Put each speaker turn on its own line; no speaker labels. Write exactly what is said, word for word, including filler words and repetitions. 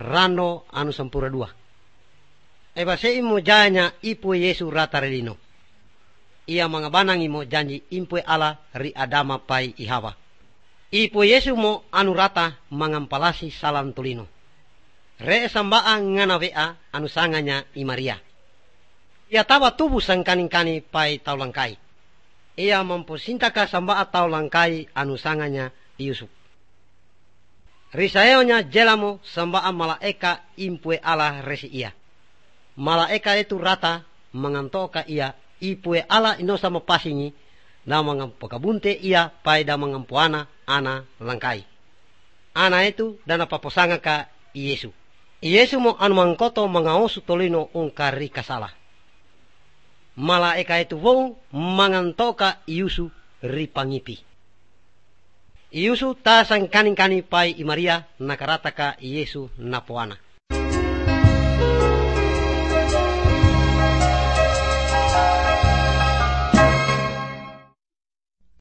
rano anu sampura dua. Eba se imo janya ipu Yesu rata relino. Ia mangabanang imo janji impue ala ri Adama pai i Hawa. Ipu Yesu mo anu rata mangampalasi salam tulino. Re sambaa ngana wea anu sanganya i Maria. Ia tawa tubuh sang kaning-kani pai tau langkai. Ia memposintaka sambaa tau langkai anu sanganya i Yusuf. Risaeonya jelamo sambaa malaeka impue ala resi ia. Malaeka itu rata mengantoka ia ipue ala inosa mapasingi na mangampokabunte ia pai da mangampuana ana langkai. Ana itu dana paposanga ka Yesu. Yesu mo anu mangkoto mangaosu tolino ungkari kasala. Malaeka itu wong mangantoka Yusu ripangipi. Yusu tasang kaning-kani pai i Maria nakarata ka Yesu napoana.